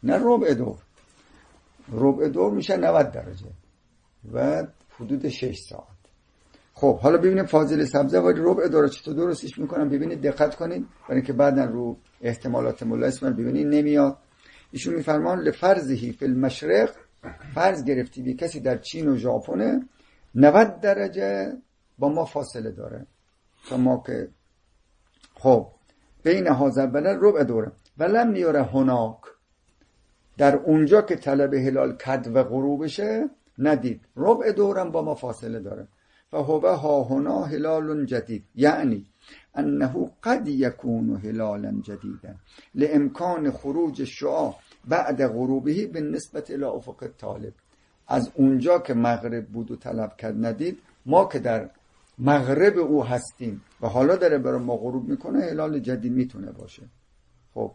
نه ربع دور. ربع دور میشه 90 درجه و حدود 6 ساعت. خب حالا ببینیم فاضل سبزواری ربع دور چطور درستش میکنم. ببینید دقت کنید برای اینکه بعداً رو احتمالات مولا اسماعیل ببینید نمیاد. ایشون میفرمان لفرضهی فی المشرق، فرض گرفتی بی کسی در چین و ژاپن 90 درجه با ما فاصله داره تا ما که خب بین هذا بلد ربع دوره ولم میاره هناک، در اونجا که طلب هلال کد و غروبشه ندید، ربع دورم با ما فاصله داره. فهو ها هنا هلال جدید، یعنی انه قد یکون هلالا جدیدا لامکان خروج الشعاع بعد غروبه بالنسبه الى افق طالب. از اونجا که مغرب بود و طلب کرد ندید، ما که در مغرب او هستیم و حالا داره برای ما غروب میکنه، هلال جدید میتونه باشه. خب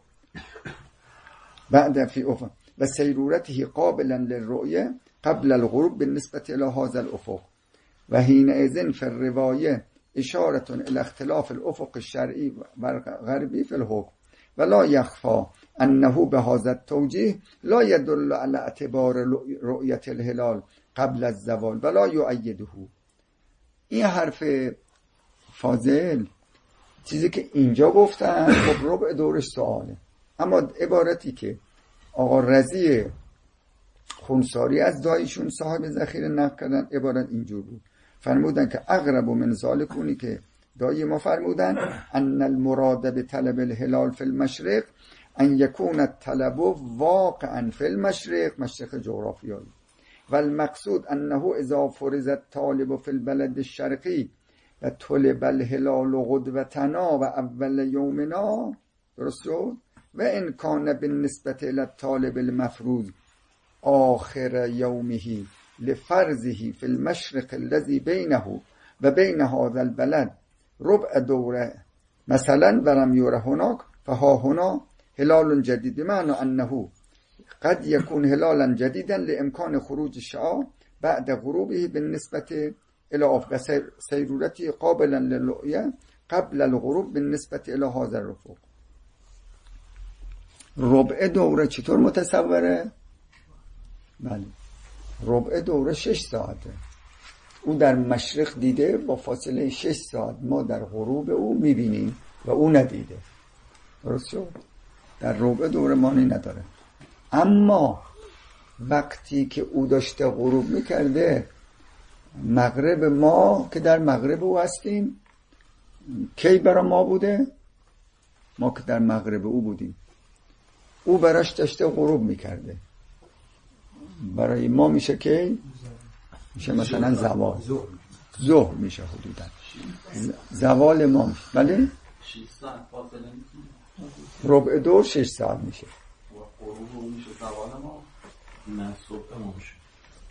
بعد فی افق و سیرورته قابلا للرؤیه قبل الغروب بالنسبه الى هذا الافق و حینئذ فی الروایه اشاره الى اختلاف الافق الشرعی و غربی فی الحکم ولا یخفى انه بهذا التوجیه لا يدل على اعتبار رؤیة الهلال قبل الزوال ولا یؤیده. این حرف فاضل چیزی که اینجا گفتن خب ربع دورش سواله، اما عبارتی که آقا رضی خونساری از دایشون صاحب ذخیره نقل کردن عبارت اینجور بود. فرمودن که اقرب من ذالک، اونی که دایی ما فرمودن ان المراد به طلب الهلال فی المشرق ان یکون الطلب واقعا فی المشرق، مشرق جغرافیایی، و المقصود انه اذا فرض الطالب فی البلد الشرقی و طلب الهلال غدوتنا و اول یومنا، درست شد، و ان کان بالنسبه الى الطالب المفروض آخر یومه لفرضه فی المشرق الذي بینه و بین هذا البلد ربع دوره مثلا ولم یره هناک فها هنا هلال جدید، بمعنى انه قد يكون هلالا جديدا لامکان خروج الشعاع بعد غروبه بالنسبه الى افق سیرورته قابلا للرؤیه قبل الغروب بالنسبه الى هذا الرفق. ربع دوره چطور متصوره؟ بله ربع دوره 6 ساعته. او در مشرق دیده با فاصله 6 ساعت، ما در غروب او میبینیم و او ندیده. درست شد؟ در ربع دوره مانی نداره. اما وقتی که او داشته غروب میکرده، مغرب ما که در مغرب او هستیم کی برای ما بوده؟ ما که در مغرب او بودیم، او براش داشته غروب میکرده، برای ما میشه کی؟ میشه مثلا زوال، ظهر میشه حدودا زوال ما میشه. بله 6 ساعت فاصله ربع دور 6 ساعت میشه. غروب میشه زوال ما، نه صبح ما میشه.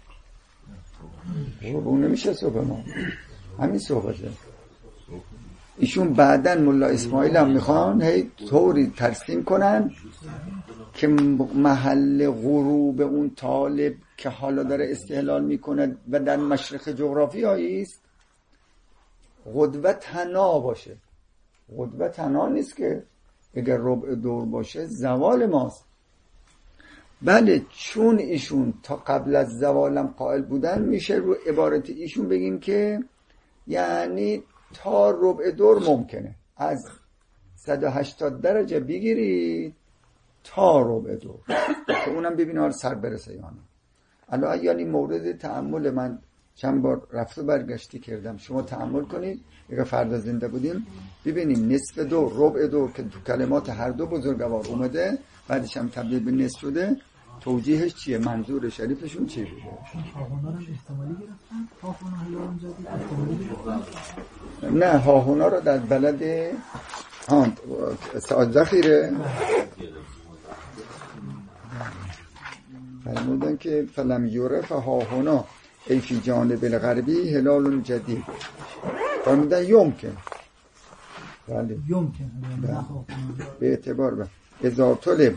غروب نمیشه صبح ما، همین صبحه. ایشون بعداً ملا اسماعیل هم میخوان هی طوری ترسیم کنن که محل غروب اون طالب که حالا داره استهلال میکنه و در مشرق جغرافیایی است غدوه تنا باشه. غدوه تنا نیست که اگر ربع دور باشه زوال ماست. بله چون ایشون تا قبل از زوالم قائل بودن، میشه رو عبارت ایشون بگیم که یعنی تا ربع دور ممکنه از 180 درجه بگیرید تا ربع دور که اونم ببینه حال سر برسه یا نه. الان یعنی مورد تأمل من چند بار رفت و برگشتی کردم، شما تأمل کنید اگر فردا زنده بودیم ببینیم نصف دور، ربع دور که تو کلمات هر دو بزرگوار اومده بعدش هم تبدیل به نصف شده، توجیهش چیه؟ منظور شریفشون چی بوده؟ هاهونا رو احتمالی گرفتن؟ هاهونا هلال جدید احتمالی گرفتن؟ نه هاهونا رو در بلد ساعت ذخیره فرمودن که فلم یورف هاهونا ای فی جانب الغربی هلال جدید، فرمودن یمکن، بله یمکن به اعتبار به اذا طلب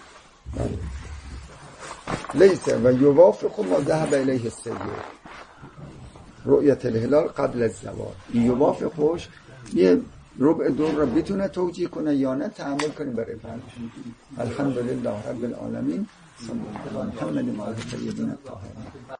لیس و یوافق ما ذهب الیه السیر رؤیت الهلال قبل الزوال. این یوافقش یه ربع دور را بتونه توجیه کنه یا نه تحمل کنیم برای فرقش. الحمدلله رب العالمین. صلی الله علی محمد و آل سیدنا الطاهرین.